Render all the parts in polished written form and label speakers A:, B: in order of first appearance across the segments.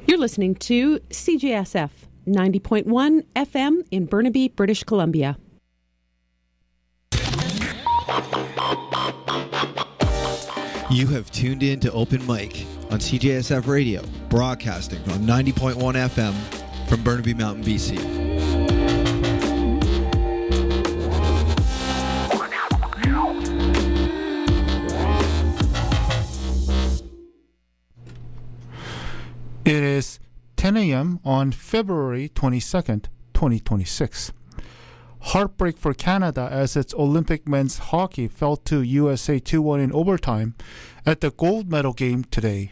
A: You're listening to CJSF 90.1 FM in Burnaby, British Columbia.
B: You have tuned in to Open Mic on CJSF Radio, broadcasting on 90.1 FM from Burnaby Mountain, BC.
C: It is 10 a.m. on February 22nd, 2026. Heartbreak for Canada as its Olympic men's hockey fell to USA 2-1 in overtime at the gold medal game today.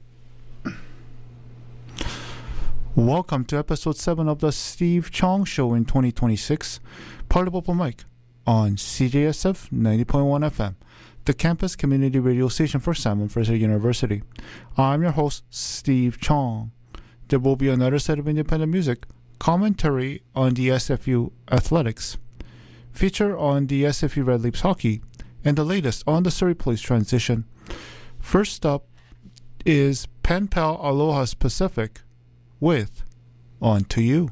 C: Welcome to episode 7 of the Steve Chong Show in 2026, part of Open Mic on CJSF 90.1 FM, the campus community radio station for Simon Fraser University. I'm your host, Steve Chong. There will be another set of independent music, commentary on the SFU athletics, feature on the SFU Red Leaps hockey, and the latest on the Surrey Police transition. First up is Pen Pal Aloha's Pacific with On to You.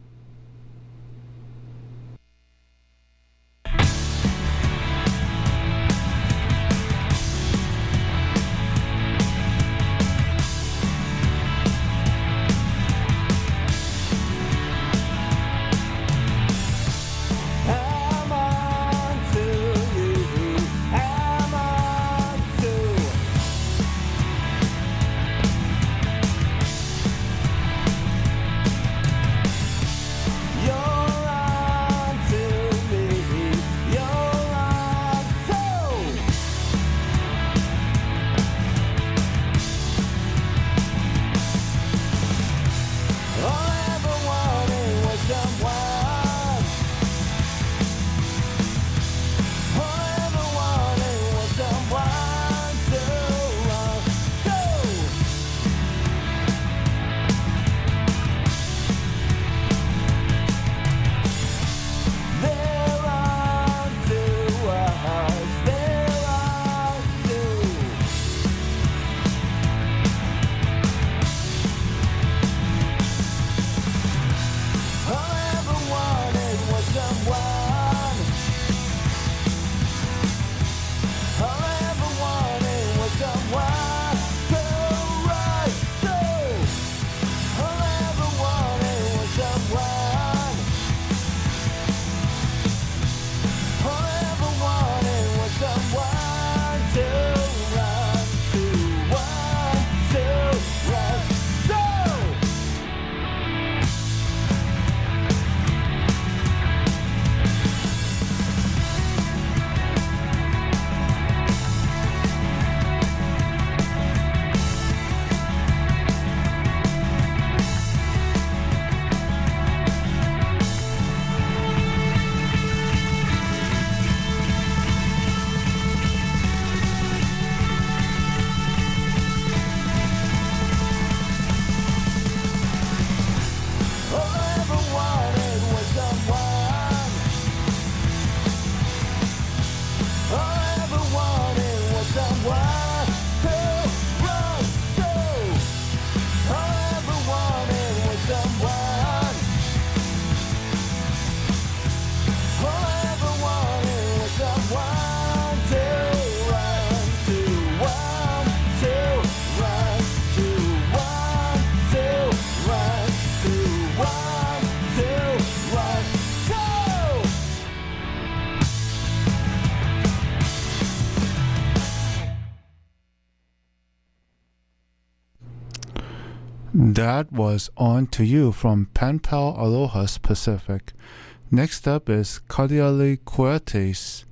C: That was On to You from Pen Pal Aloha's Pacific. Next up is Kadiali Coates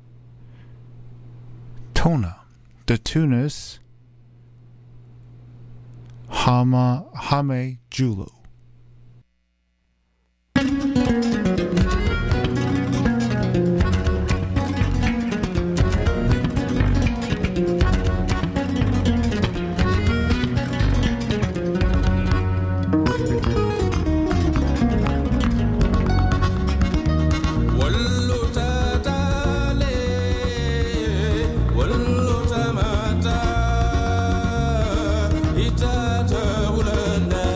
C: Tona. The tune is Hame Julu.
D: Itata ulanda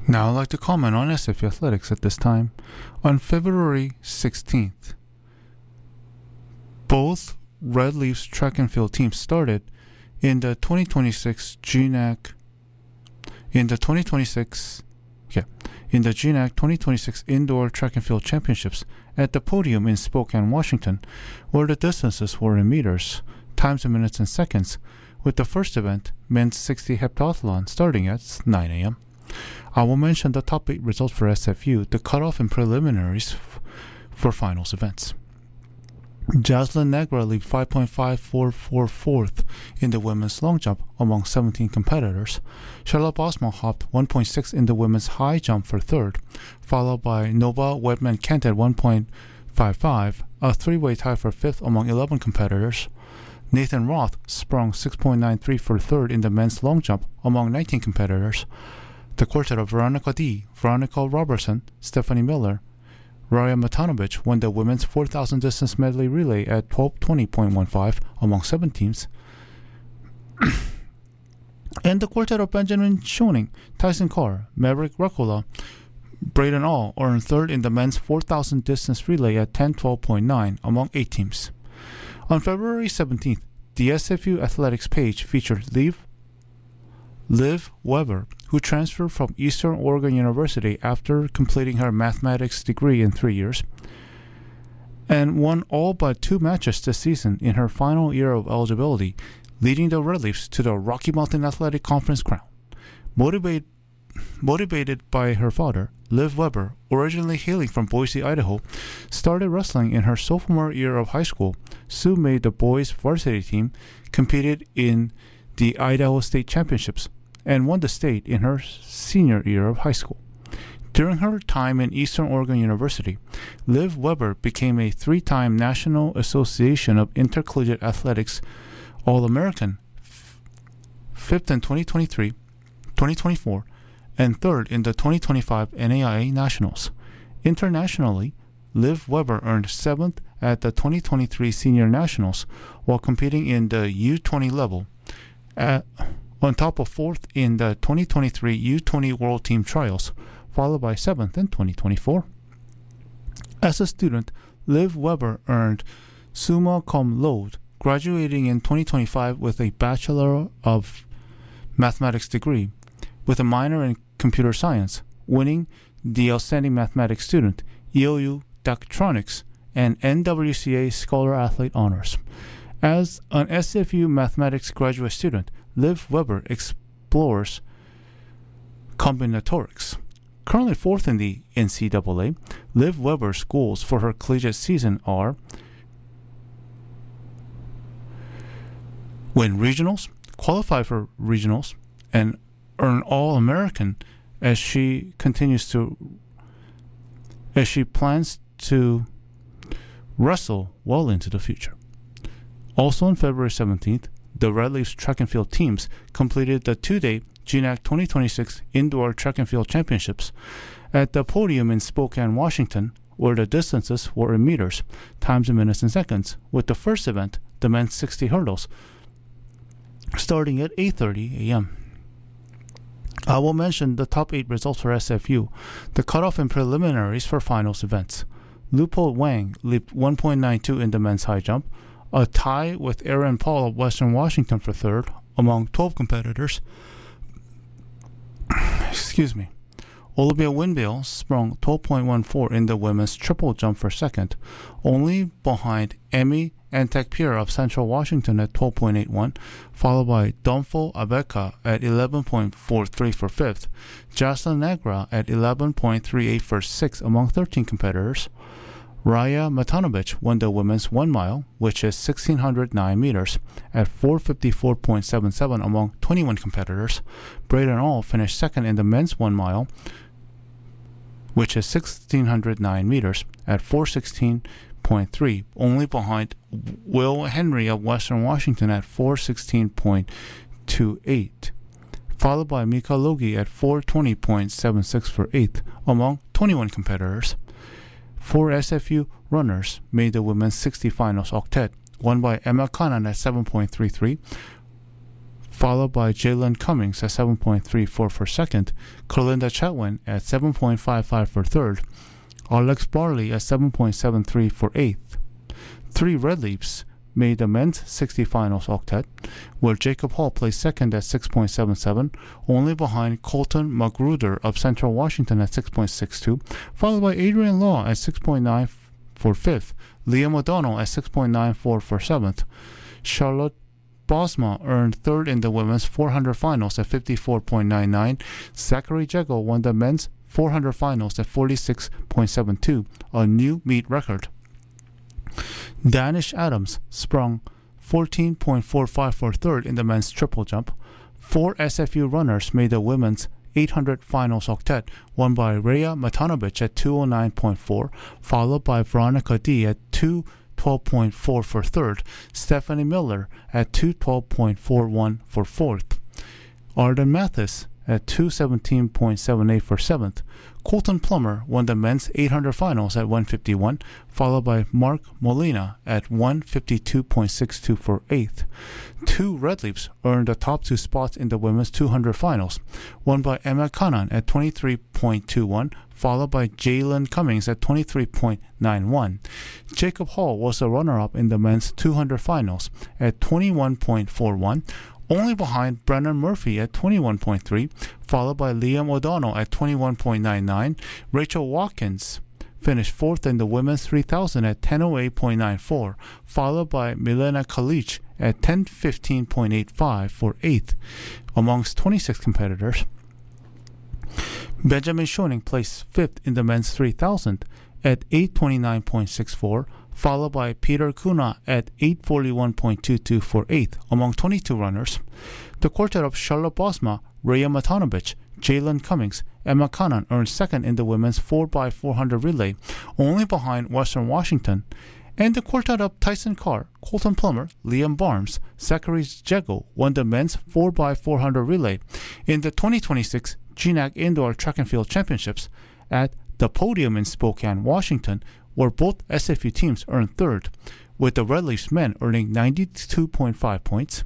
C: Now I'd like to comment on SFU athletics at this time. On February 16th, both Red Leafs track and field teams started in the 2026 GNAC in the GNAC 2026 Indoor Track and Field Championships at the podium in Spokane, Washington, where the distances were in meters, times in minutes and seconds, with the first event, men's 60 heptathlon, starting at 9 a.m. I will mention the top 8 results for SFU, the cutoff and preliminaries for finals events. Jaslyn Negra leaped 5.544 fourth in the women's long jump among 17 competitors. Charlotte Bosma hopped 1.6 in the women's high jump for third, followed by Nova Wedman-Kent at 1.55, a three-way tie for fifth among 11 competitors. Nathan Roth sprung 6.93 for third in the men's long jump among 19 competitors. The quartet of Veronica D., Veronica Robertson, Stephanie Miller, Raya Matanovich won the women's 4,000 distance medley relay at 12:20.15 among 7 teams. And the quartet of Benjamin Schoening, Tyson Carr, Maverick Recola, Braden All earned third in the men's 4,000 distance relay at 10:12.9 among 8 teams. On February 17th, the SFU athletics page featured Liv Weber, who transferred from Eastern Oregon University after completing her mathematics degree in 3 years, and won all but 2 matches this season in her final year of eligibility, leading the Red Leafs to the Rocky Mountain Athletic Conference crown. Motivated by her father, Liv Weber, originally hailing from Boise, Idaho, started wrestling in her sophomore year of high school, soon made the boys' varsity team, competed in the Idaho State Championships, and won the state in her senior year of high school. During her time in Eastern Oregon University, Liv Weber became a 3-time National Association of Intercollegiate Athletics All-American, 5th in 2023, 2024, and 3rd in the 2025 NAIA Nationals. Internationally, Liv Weber earned 7th at the 2023 Senior Nationals while competing in the U20 level, on top of 4th in the 2023 U20 World Team Trials, followed by 7th in 2024. As a student, Liv Weber earned summa cum laude, graduating in 2025 with a Bachelor of Mathematics degree, with a minor in Computer Science, winning the Outstanding Mathematics Student, EOU Daktronics, and NWCA Scholar Athlete honors. As an SFU Mathematics graduate student, Liv Weber explores combinatorics. Currently 4th in the NCAA, Liv Weber's goals for her collegiate season are win regionals, qualify for regionals, and earn All-American as she plans to wrestle well into the future. Also on February 17th, the Red Leafs track and field teams completed the 2-day GNAC 2026 Indoor Track and Field Championships at the podium in Spokane, Washington, where the distances were in meters, times in minutes and seconds, with the first event, the men's 60 hurdles, starting at 8:30 a.m. I will mention the top 8 results for SFU, the cutoff and preliminaries for finals events. Leupold Wang leaped 1.92 in the men's high jump, a tie with Aaron Paul of Western Washington for third among 12 competitors. Olivia Winbill sprung 12.14 in the women's triple jump for second, only behind Emmy Antekpira of Central Washington at 12.81, followed by Domfo Abeka at 11.43 for fifth, Jaslyn Negra at 11.38 for sixth among 13 competitors. Raya Matanovich won the women's 1 mile, which is 1,609 meters, at 4:54.77 among 21 competitors. Braden All finished second in the men's 1 mile, which is 1,609 meters, at 4:16.3, only behind Will Henry of Western Washington at 4:16.28, followed by Mika Logi at 4:20.76 for eighth among 21 competitors. 4 SFU runners made the women's 60 finals octet, won by Emma Kanan at 7.33, followed by Jalen Cummings at 7.34 for second, Kerlinda Chatwin at 7.55 for third, Alex Barley at 7.73 for eighth. 3 red leaps made the men's 60 finals octet, where Jacob Hall placed second at 6.77, only behind Colton Magruder of Central Washington at 6.62, followed by Adrian Law at 6.9 for fifth, Liam O'Donnell at 6.94 for seventh. Charlotte Bosma earned third in the women's 400 finals at 54.99. Zachary Jego won the men's 400 finals at 46.72, a new meet record. Danish Adams sprung 14.45 for third in the men's triple jump. 4 SFU runners made the women's 800 finals octet, won by Rhea Matanovic at 209.4, followed by Veronica D at 212.4 for third, Stephanie Miller at 212.41 for fourth, Arden Mathis at 217.78 for seventh. Colton Plummer won the men's 800 finals at 151, followed by Mark Molina at 152.62 for eighth. 2 red leaps earned the top 2 spots in the women's 200 finals, won by Emma Kanan at 23.21, followed by Jalen Cummings at 23.91. Jacob Hall was a runner-up in the men's 200 finals at 21.41, only behind Brennan Murphy at 21.3, followed by Liam O'Donnell at 21.99. Rachel Watkins finished fourth in the women's 3000 at 10:08.94, followed by Milena Kalic at 10:15.85 for eighth. Amongst 26 competitors, Benjamin Schoening placed fifth in the men's 3000 at 8:29.64, followed by Peter Kuna at 8:41.22 for eighth among 22 runners. The quartet of Charlotte Bosma, Rhea Matanovic, Jalen Cummings, Emma Kanan earned second in the women's 4x400 relay, only behind Western Washington. And the quartet of Tyson Carr, Colton Plummer, Liam Barnes, Zachary Jego won the men's 4x400 relay in the 2026 GNAC Indoor Track and Field Championships at the podium in Spokane, Washington, where both SFU teams earned third, with the Red Leafs men earning 92.5 points,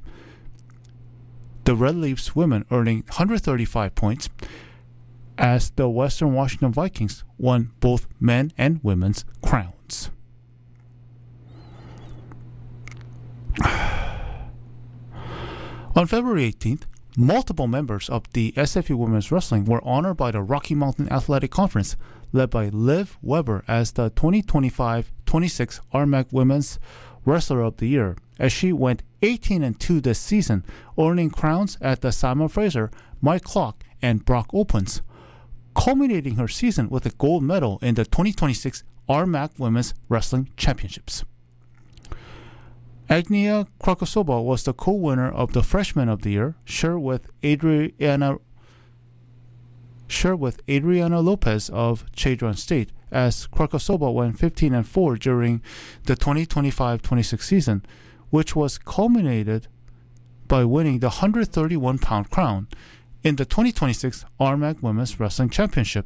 C: the Red Leafs women earning 135 points, as the Western Washington Vikings won both men and women's crowns. On February 18th, multiple members of the SFU Women's Wrestling were honored by the Rocky Mountain Athletic Conference, led by Liv Weber as the 2025-26 RMAC Women's Wrestler of the Year, as she went 18-2 this season, earning crowns at the Simon Fraser, Mike Clark, and Brock Opens, culminating her season with a gold medal in the 2026 RMAC Women's Wrestling Championships. Agnia Krakosova was the co-winner of the Freshman of the Year, shared with Adriana Lopez of Chadron State, as Krakosova went 15-4 during the 2025-26 season, which was culminated by winning the 131-pound crown in the 2026 RMAC Women's Wrestling Championship.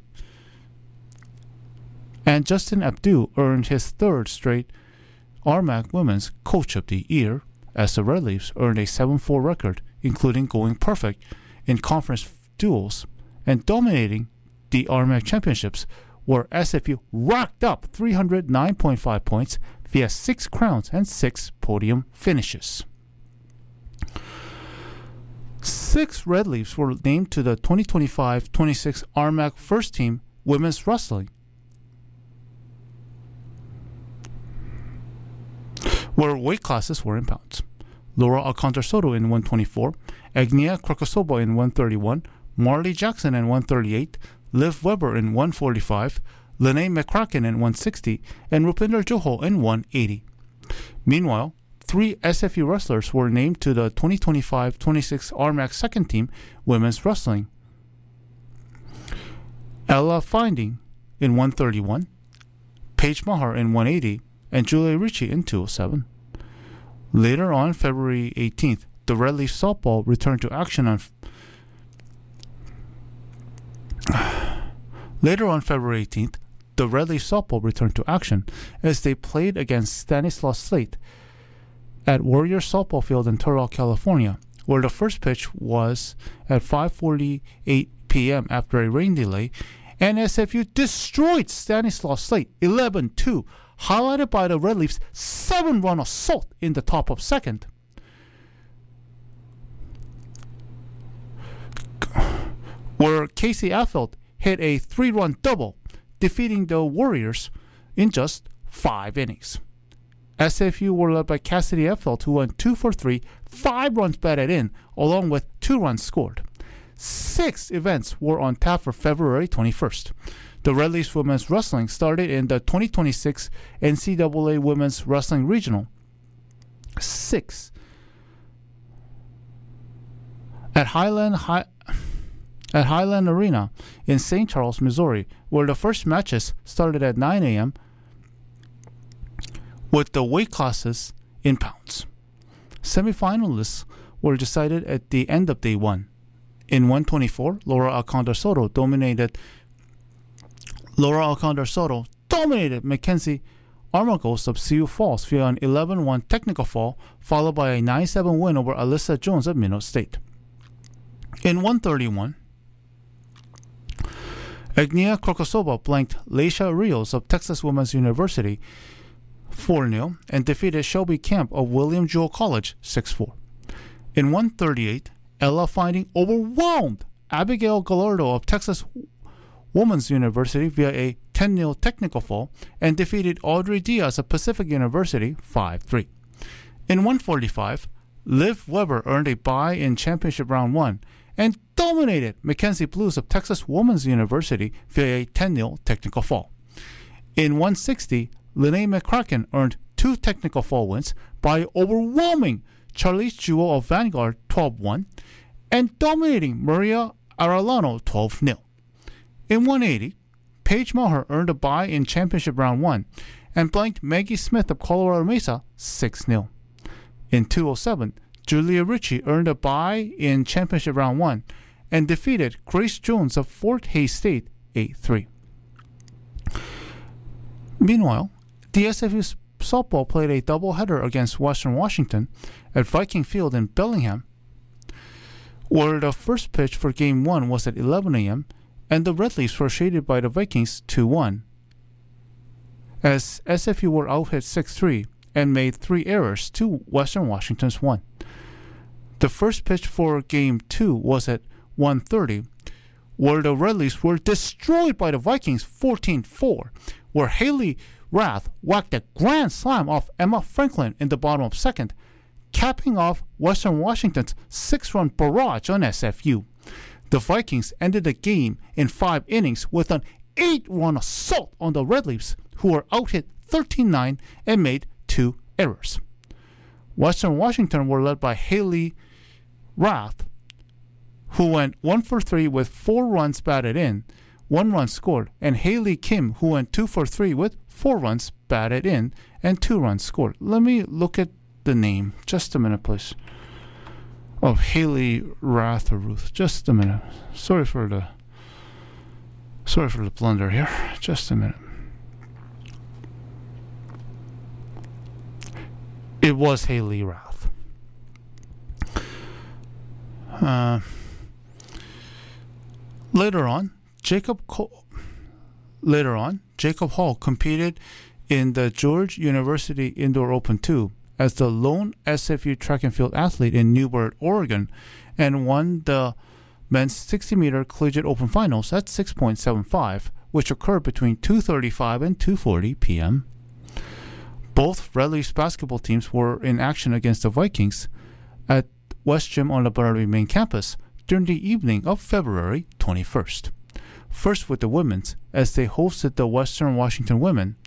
C: And Justin Abdu earned his third straight RMAC Women's Coach of the Year, as the Red Leafs earned a 7-4 record, including going perfect in conference duels and dominating the RMAC Championships, where SFU racked up 309.5 points via 6 crowns and 6 podium finishes. 6 Red Leafs were named to the 2025-26 RMAC First Team Women's Wrestling, where weight classes were in pounds. Laura Alcantara Soto in 124, Agnia Krakosova in 131, Marley Jackson in 138, Liv Weber in 145, Lene McCracken in 160, and Rupinder Johal in 180. Meanwhile, 3 SFU wrestlers were named to the 2025-26 RMAC Second Team Women's Wrestling. Ella Finding in 131, Paige Maher in 180, and Julia Ricci in 207. Later on February 18th, the Red Leaf softball returned to action as they played against Stanislaus Slate at Warrior Softball Field in Turlock, California, where the first pitch was at 5:48 p.m. after a rain delay, and SFU destroyed Stanislaus Slate 11-2, highlighted by the Red Leafs' 7-run assault in the top of second. Where Casey Affeldt hit a 3-run double, defeating the Warriors in just 5 innings. SFU were led by Cassidy Affeldt, who went 2 for 3, 5 runs batted in, along with 2 runs scored. 6 events were on tap for February 21st. The Red Leafs Women's Wrestling started in the 2026 NCAA Women's Wrestling Regional 6 at Highland Arena in St. Charles, Missouri, where the first matches started at 9 a.m. with the weight classes in pounds. Semifinalists were decided at the end of day 1. In 124, Laura Alcondor Soto dominated Mackenzie Armagos of Sioux Falls via an 11-1 technical fall, followed by a 9-7 win over Alyssa Jones of Minot State. In 131, Agnia Krokosova blanked Leisha Rios of Texas Women's University 4-0 and defeated Shelby Camp of William Jewell College 6-4. In 138, Ella Finding overwhelmed Abigail Gallardo of Texas Women's University via a 10-0 technical fall and defeated Audrey Diaz of Pacific University 5-3. In 145, Liv Weber earned a bye in Championship Round 1 and dominated Mackenzie Blues of Texas Women's University via a 10-0 technical fall. In 160, Lene McCracken earned 2 technical fall wins by overwhelming Charlize Jewell of Vanguard 12-1 and dominating Maria Arellano 12-0. In 180, Paige Maher earned a bye in Championship Round 1 and blanked Maggie Smith of Colorado Mesa 6-0. In 207, Julia Ritchie earned a bye in Championship Round 1 and defeated Grace Jones of Fort Hays State 8-3. Meanwhile, DSFU softball played a doubleheader against Western Washington at Viking Field in Bellingham, where the first pitch for Game 1 was at 11 a.m., and the Red Leafs were shaded by the Vikings 2-1, as SFU were out-hit 6-3 and made 3 errors to Western Washington's 1. The first pitch for Game 2 was at 1:30, where the Red Leafs were destroyed by the Vikings 14-4, where Haley Rath whacked a grand slam off Emma Franklin in the bottom of second, capping off Western Washington's 6-run barrage on SFU. The Vikings ended the game in 5 innings with an 8-run assault on the Red Leafs, who were out-hit 13-9 and made 2 errors. Western Washington were led by Haley Rath, who went 1 for 3 with 4 runs batted in, 1 run scored, and Haley Kim, who went 2 for 3 with 4 runs batted in and 2 runs scored. Let me look at the name. Just a minute, please. Of Haley Rath or Ruth. Just a minute. Sorry for the blunder here. Just a minute. It was Haley Rath. Later on, Jacob Hall competed in the George University Indoor Open 2 as the lone SFU track and field athlete in Newport, Oregon, and won the men's 60-meter collegiate open finals at 6.75, which occurred between 2:35 and 2:40 p.m. Both Red Leafs basketball teams were in action against the Vikings at West Gym on the Burnaby main campus during the evening of February 21st. First with the women's, as they hosted the Western Washington women,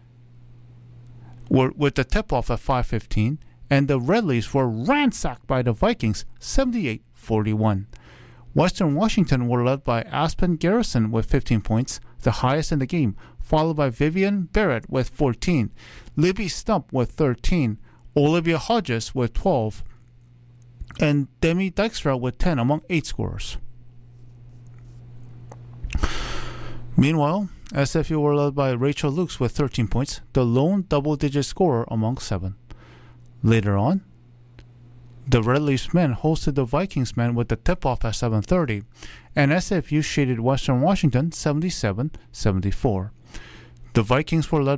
C: were with the tip-off at 5:15, and the Red Leafs were ransacked by the Vikings 78-41. Western Washington were led by Aspen Garrison with 15 points, the highest in the game, followed by Vivian Barrett with 14, Libby Stump with 13, Olivia Hodges with 12, and Demi Dykstra with 10 among 8 scorers. Meanwhile, SFU were led by Rachel Lukes with 13 points, the lone double-digit scorer among 7. Later on, The Red Leafs men hosted the Vikings men with the tip-off at 7:30, and SFU shaded Western Washington 77-74. The Vikings were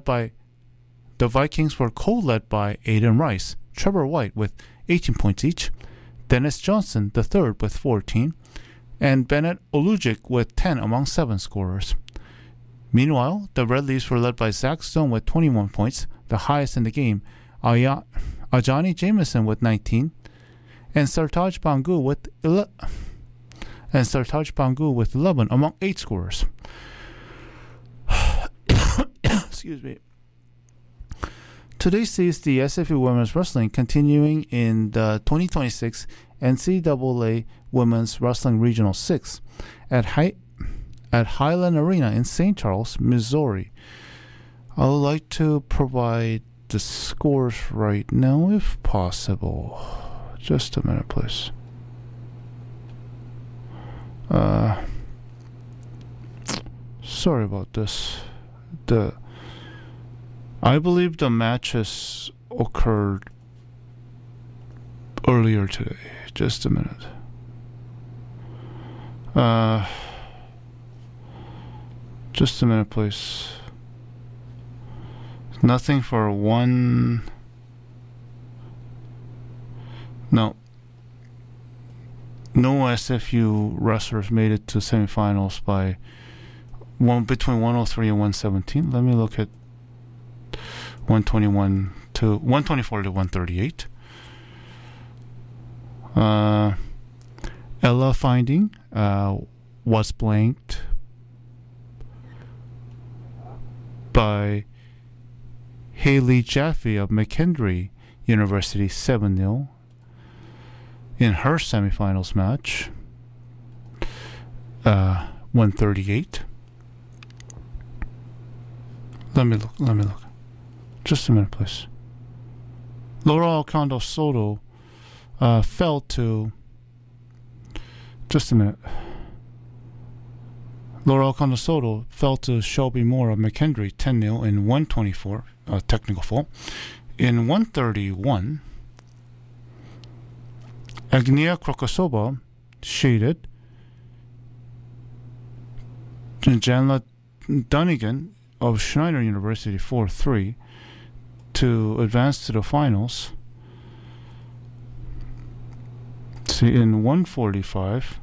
C: co-led by Aiden Rice, Trevor White with 18 points each, Dennis Johnson the third with 14, and Bennett Olujic with 10 among 7 scorers. Meanwhile, the Red Leafs were led by Zach Stone with 21 points, the highest in the game, Ajani Jameson with 19, and Sartaj Bangu with 11 among 8 scorers. Excuse me. Today sees the SFU Women's Wrestling continuing in the 2026 NCAA Women's Wrestling Regional 6 at Highland Arena in St. Charles, Missouri. I would like to provide the scores right now if possible. Just a minute, please. Sorry about this. I believe the matches occurred earlier today. Just a minute. Just a minute, please. Nothing for one. No. No SFU wrestlers made it to semifinals by between 103 and 117. Let me look at 124 to 138. Ella Finding was blanked by Haley Jaffe of McKendree University 7-0 in her semifinals match. 138. Let me look. Just a minute, please. Laura Alcondo Soto fell to. Just a minute. Laura Alcondo Soto fell to Shelby Moore of McKendree 10-0 in 124, technical fault. In 131, Agnia Krokosova shaded Janla Dunnigan of Schneider University 4-3 to advance to the finals. See, in 145,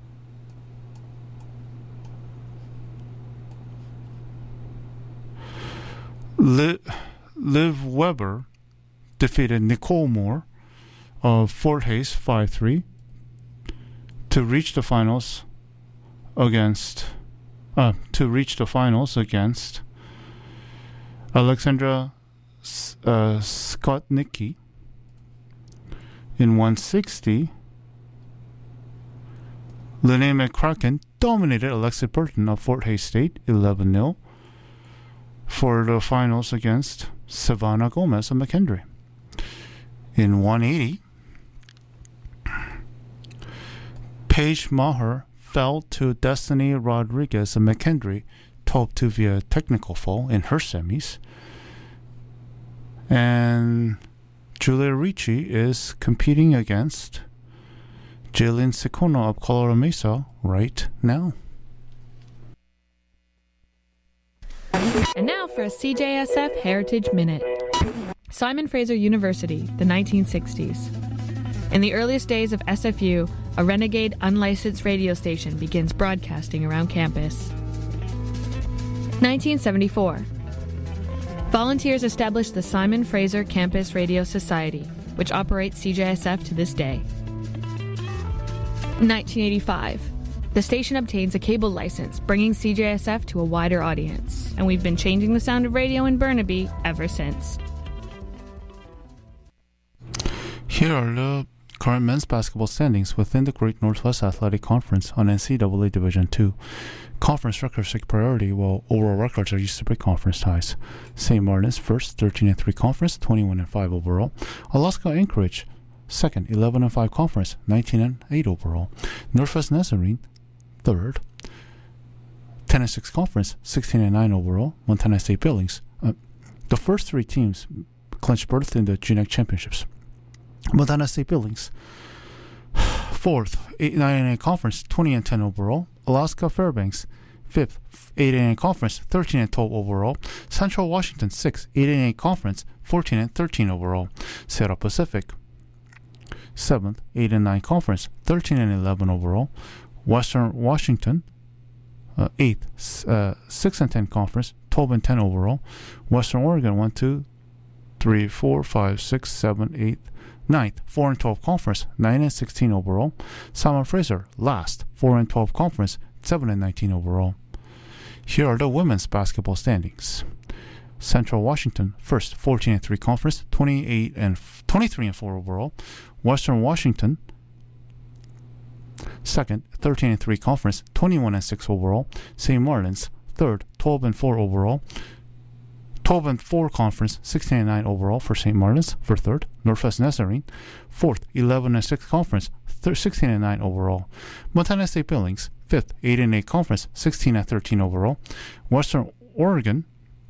C: Liv Weber defeated Nicole Moore of Fort Hays 5-3 to reach the finals against Alexandra Skotnicki. In 160, Lene McCracken dominated Alexa Burton of Fort Hays State 11-0 for the finals against Savannah Gomez of McKendree. In 180, Paige Maher fell to Destiny Rodriguez of McKendree 12-2 via technical fall in her semis. And Julia Ricci is competing against Jalen Secono of Colorado Mesa right now.
D: And now for a CJSF Heritage Minute. Simon Fraser University, the 1960s. In the earliest days of SFU, a renegade unlicensed radio station begins broadcasting around campus. 1974. Volunteers established the Simon Fraser Campus Radio Society, which operates CJSF to this day. 1985. The station obtains a cable license, bringing CJSF to a wider audience, and we've been changing the sound of radio in Burnaby ever since.
C: Here are the current men's basketball standings within the Great Northwest Athletic Conference on NCAA Division II. Conference records take priority, while overall records are used to break conference ties. St. Martin's first, 13-3 conference, 21-5 overall. Alaska Anchorage second, 11-5 conference, 19-8 overall. Northwest Nazarene third, 10-6 conference, 16-9 overall. Montana State Billings. The first three teams clinched berth in the GNAC championships. Montana State Billings. 4th, 9-8 conference, 20-10 overall. Alaska Fairbanks. 5th, 8-8 conference, 13-12 overall. Central Washington. 6th, 8-8 conference, 14-13 overall. Sierra Pacific. 7th, 8-9 conference, 13-11 overall. Western Washington. 8th, 6-10 conference, 12-10 overall. Western Oregon 1, 2, 3, 4, 5, 6, 7, 8, 9th, 4-12 conference, 9-16 overall. Simon Fraser last, 4-12 conference, 7-19 overall. Here are the women's basketball standings. Central Washington first, 14-3 conference, 23-4 overall. Western Washington second, 13-3 conference, 21-6 overall. St. Martin's third, 12-4 overall. 12-4 conference, 16-9 overall for St. Martin's for third. Northwest Nazarene fourth, 11-6 conference, 16-9 overall. Montana State Billings fifth, 8-8 conference, 16-13 overall. Western Oregon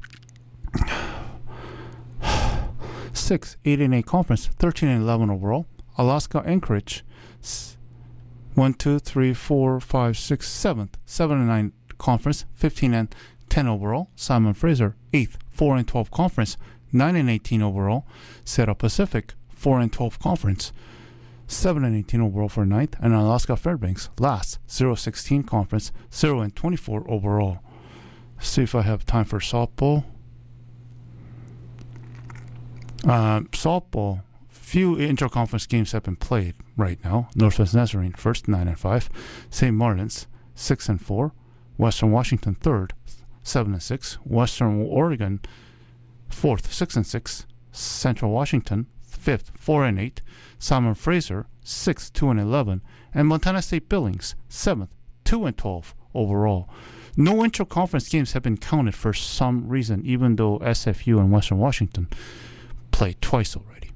C: sixth, 8-8 conference, 13-11 overall. Alaska Anchorage 1, 2, 3, 4, 5, 6, 7th, 7-9 conference, 15-10 overall. Simon Fraser 8th, 4-12 conference, 9-18 overall. Sierra Pacific 4-12 conference, 7-18 overall for 9th. And Alaska Fairbanks last, 0-16 conference, 0-24 overall. See if I have time for softball. Softball, few interconference games have been played right now. Northwest Nazarene first, 9-5. St. Martin's 6-4. Western Washington third, 7-6. Western Oregon fourth, 6-6. Central Washington fifth, 4-8. Simon Fraser sixth, 2-11. And Montana State Billings 7th, 2-12 overall. No interconference games have been counted for some reason, even though SFU and Western Washington played twice already.